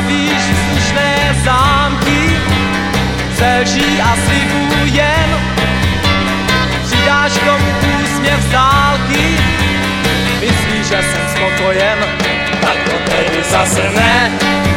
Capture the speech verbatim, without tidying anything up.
stavíš vzdušné zámky ze lží a slibů jen. Přidáš k tomu úsměv z dálky, myslíš, že jsem spokojen, tak to tedy zase ne.